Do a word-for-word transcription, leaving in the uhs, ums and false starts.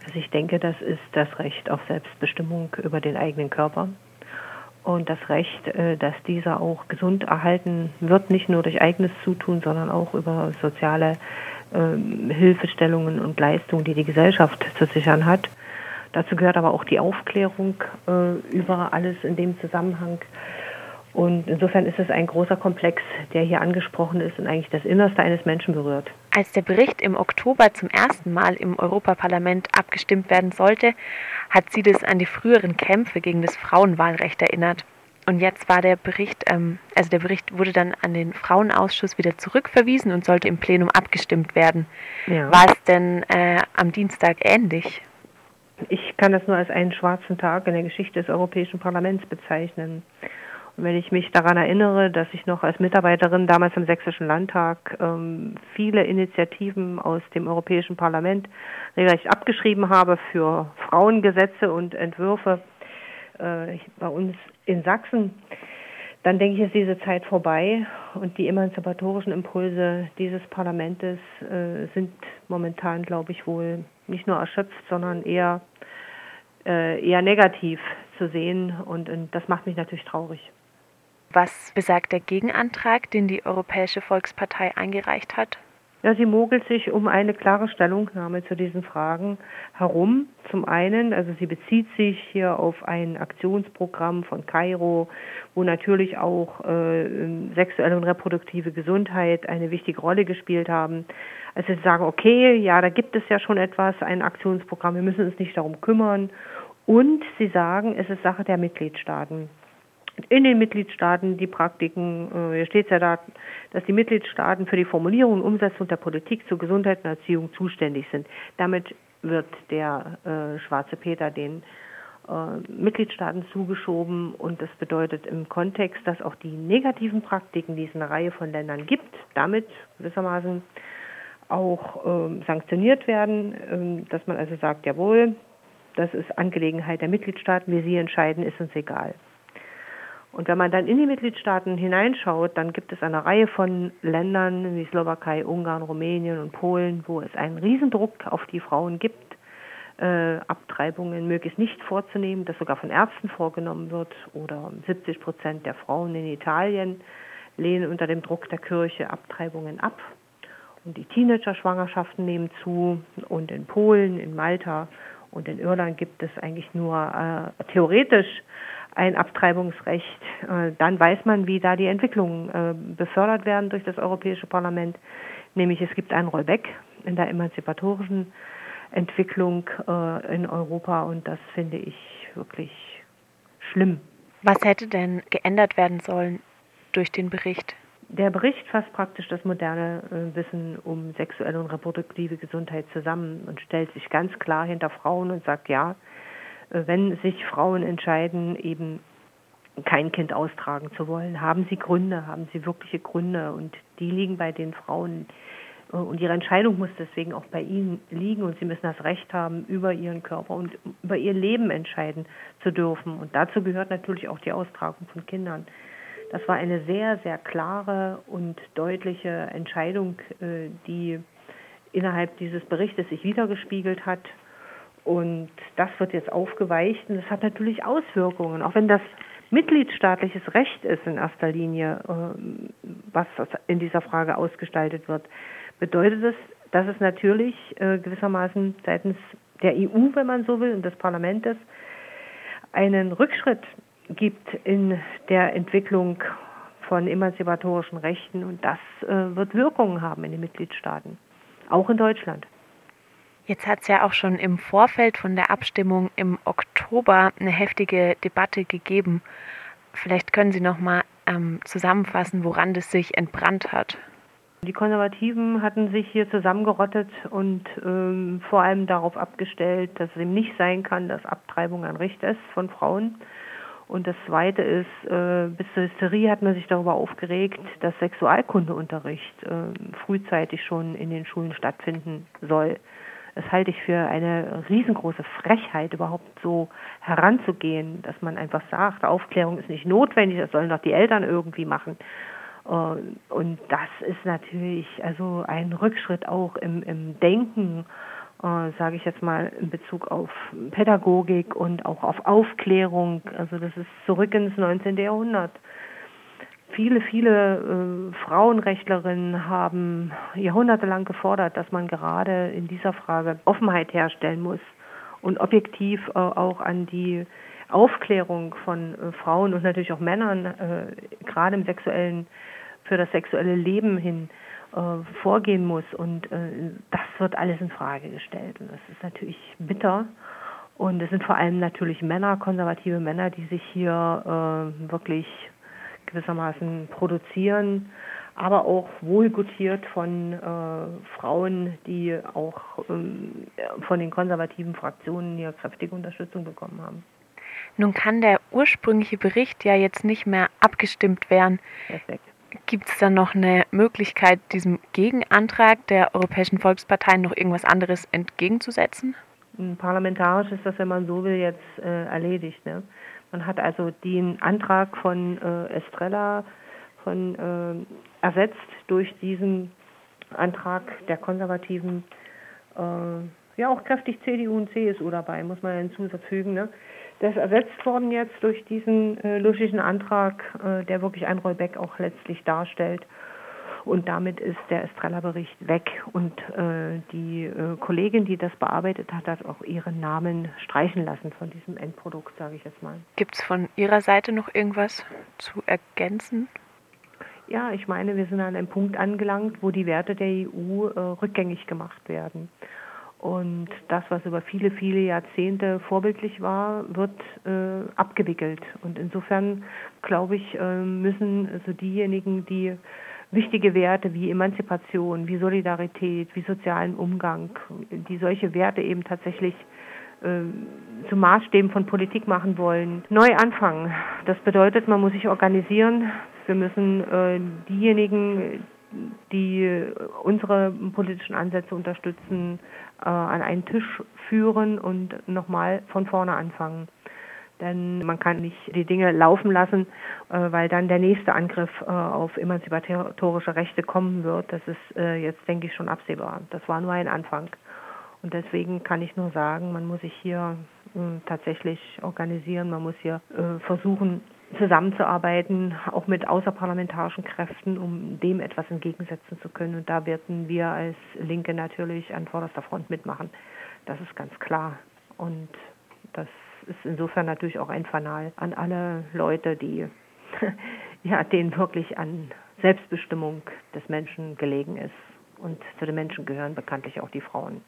Also ich denke, das ist das Recht auf Selbstbestimmung über den eigenen Körper und das Recht, dass dieser auch gesund erhalten wird, nicht nur durch eigenes Zutun, sondern auch über soziale äh, Hilfestellungen und Leistungen, die die Gesellschaft zu sichern hat. Dazu gehört aber auch die Aufklärung äh, über alles in dem Zusammenhang. Und insofern ist es ein großer Komplex, der hier angesprochen ist und eigentlich das Innerste eines Menschen berührt. Als der Bericht im Oktober zum ersten Mal im Europaparlament abgestimmt werden sollte, hat sie das an die früheren Kämpfe gegen das Frauenwahlrecht erinnert. Und jetzt war der Bericht, ähm, also der Bericht wurde dann an den Frauenausschuss wieder zurückverwiesen und sollte im Plenum abgestimmt werden. Ja. War es denn äh, am Dienstag ähnlich? Ich kann das nur als einen schwarzen Tag in der Geschichte des Europäischen Parlaments bezeichnen. Und wenn ich mich daran erinnere, dass ich noch als Mitarbeiterin damals im Sächsischen Landtag ähm, viele Initiativen aus dem Europäischen Parlament regelrecht abgeschrieben habe für Frauengesetze und Entwürfe äh, bei uns in Sachsen, dann denke ich, ist diese Zeit vorbei und die emanzipatorischen Impulse dieses Parlaments äh, sind momentan, glaube ich, wohl nicht nur erschöpft, sondern eher, äh, eher negativ zu sehen und, und das macht mich natürlich traurig. Was besagt der Gegenantrag, den die Europäische Volkspartei eingereicht hat? Ja, sie mogelt sich um eine klare Stellungnahme zu diesen Fragen herum. Zum einen, also sie bezieht sich hier auf ein Aktionsprogramm von Kairo, wo natürlich auch äh, sexuelle und reproduktive Gesundheit eine wichtige Rolle gespielt haben. Also sie sagen, okay, ja, da gibt es ja schon etwas, ein Aktionsprogramm, wir müssen uns nicht darum kümmern. Und sie sagen, es ist Sache der Mitgliedstaaten. In den Mitgliedstaaten die Praktiken, äh, hier steht es ja da, dass die Mitgliedstaaten für die Formulierung und Umsetzung der Politik zur Gesundheit und Erziehung zuständig sind. Damit wird der äh, schwarze Peter den äh, Mitgliedstaaten zugeschoben und das bedeutet im Kontext, dass auch die negativen Praktiken, die es in einer Reihe von Ländern gibt, damit gewissermaßen auch äh, sanktioniert werden, äh, dass man also sagt, jawohl, das ist Angelegenheit der Mitgliedstaaten, wie sie entscheiden, ist uns egal. Und wenn man dann in die Mitgliedstaaten hineinschaut, dann gibt es eine Reihe von Ländern wie Slowakei, Ungarn, Rumänien und Polen, wo es einen Riesendruck auf die Frauen gibt, äh, Abtreibungen möglichst nicht vorzunehmen, das sogar von Ärzten vorgenommen wird. Oder siebzig Prozent der Frauen in Italien lehnen unter dem Druck der Kirche Abtreibungen ab. Und die Teenager-Schwangerschaften nehmen zu. Und in Polen, in Malta und in Irland gibt es eigentlich nur äh, theoretisch ein Abtreibungsrecht, dann weiß man, wie da die Entwicklungen befördert werden durch das Europäische Parlament. Nämlich es gibt einen Rollback in der emanzipatorischen Entwicklung in Europa und das finde ich wirklich schlimm. Was hätte denn geändert werden sollen durch den Bericht? Der Bericht fasst praktisch das moderne Wissen um sexuelle und reproduktive Gesundheit zusammen und stellt sich ganz klar hinter Frauen und sagt, ja, wenn sich Frauen entscheiden, eben kein Kind austragen zu wollen, haben sie Gründe, haben sie wirkliche Gründe und die liegen bei den Frauen und ihre Entscheidung muss deswegen auch bei ihnen liegen und sie müssen das Recht haben, über ihren Körper und über ihr Leben entscheiden zu dürfen und dazu gehört natürlich auch die Austragung von Kindern. Das war eine sehr, sehr klare und deutliche Entscheidung, die innerhalb dieses Berichtes sich wiedergespiegelt hat. Und das wird jetzt aufgeweicht und das hat natürlich Auswirkungen, auch wenn das mitgliedstaatliches Recht ist in erster Linie, was in dieser Frage ausgestaltet wird, bedeutet es, dass es natürlich gewissermaßen seitens der E U, wenn man so will, und des Parlaments einen Rückschritt gibt in der Entwicklung von emanzipatorischen Rechten und das wird Wirkungen haben in den Mitgliedstaaten, auch in Deutschland. Jetzt hat es ja auch schon im Vorfeld von der Abstimmung im Oktober eine heftige Debatte gegeben. Vielleicht können Sie noch mal ähm, zusammenfassen, woran das sich entbrannt hat. Die Konservativen hatten sich hier zusammengerottet und ähm, vor allem darauf abgestellt, dass es eben nicht sein kann, dass Abtreibung ein Recht ist von Frauen. Und das Zweite ist, äh, bis zur Hysterie hat man sich darüber aufgeregt, dass Sexualkundeunterricht äh, frühzeitig schon in den Schulen stattfinden soll. Das halte ich für eine riesengroße Frechheit, überhaupt so heranzugehen, dass man einfach sagt, Aufklärung ist nicht notwendig, das sollen doch die Eltern irgendwie machen. Und das ist natürlich also ein Rückschritt auch im, im Denken äh, sage ich jetzt mal, in Bezug auf Pädagogik und auch auf Aufklärung. Also das ist zurück ins neunzehnten Jahrhundert. Viele, viele äh, Frauenrechtlerinnen haben jahrhundertelang gefordert, dass man gerade in dieser Frage Offenheit herstellen muss und objektiv äh, auch an die Aufklärung von äh, Frauen und natürlich auch Männern, äh, gerade im sexuellen, für das sexuelle Leben hin äh, vorgehen muss. Und äh, das wird alles in Frage gestellt. Und das ist natürlich bitter. Und es sind vor allem natürlich Männer, konservative Männer, die sich hier äh, wirklich gewissermaßen produzieren, aber auch wohlgutiert von äh, Frauen, die auch ähm, von den konservativen Fraktionen hier kräftige Unterstützung bekommen haben. Nun kann der ursprüngliche Bericht ja jetzt nicht mehr abgestimmt werden. Perfekt. Gibt es dann noch eine Möglichkeit, diesem Gegenantrag der Europäischen Volksparteien noch irgendwas anderes entgegenzusetzen? Parlamentarisch ist das, wenn man so will, jetzt äh, erledigt. Ne? Man hat also den Antrag von äh, Estrella von, äh, ersetzt durch diesen Antrag der Konservativen, äh, ja auch kräftig C D U und C S U dabei, muss man hinzufügen. Ne? Das ist ersetzt worden jetzt durch diesen äh, luschigen Antrag, äh, der wirklich ein Rollback auch letztlich darstellt. Und damit ist der Estrella-Bericht weg. Und äh, die äh, Kollegin, die das bearbeitet hat, hat auch ihren Namen streichen lassen von diesem Endprodukt, sage ich jetzt mal. Gibt es von Ihrer Seite noch irgendwas zu ergänzen? Ja, ich meine, wir sind an einem Punkt angelangt, wo die Werte der E U äh, rückgängig gemacht werden. Und das, was über viele, viele Jahrzehnte vorbildlich war, wird äh, abgewickelt. Und insofern, glaube ich, äh, müssen also diejenigen, die wichtige Werte wie Emanzipation, wie Solidarität, wie sozialen Umgang, die solche Werte eben tatsächlich äh, zu Maßstäben von Politik machen wollen, neu anfangen. Das bedeutet, man muss sich organisieren. Wir müssen äh, diejenigen, die unsere politischen Ansätze unterstützen, äh, an einen Tisch führen und nochmal von vorne anfangen. Denn man kann nicht die Dinge laufen lassen, äh, weil dann der nächste Angriff äh, auf emanzipatorische Rechte kommen wird. Das ist äh, jetzt, denke ich, schon absehbar. Das war nur ein Anfang. Und deswegen kann ich nur sagen, man muss sich hier äh, tatsächlich organisieren, man muss hier äh, versuchen, zusammenzuarbeiten, auch mit außerparlamentarischen Kräften, um dem etwas entgegensetzen zu können. Und da werden wir als Linke natürlich an vorderster Front mitmachen. Das ist ganz klar. Und das ist insofern natürlich auch ein Fanal an alle Leute, die ja, denen wirklich an Selbstbestimmung des Menschen gelegen ist. Und zu den Menschen gehören bekanntlich auch die Frauen.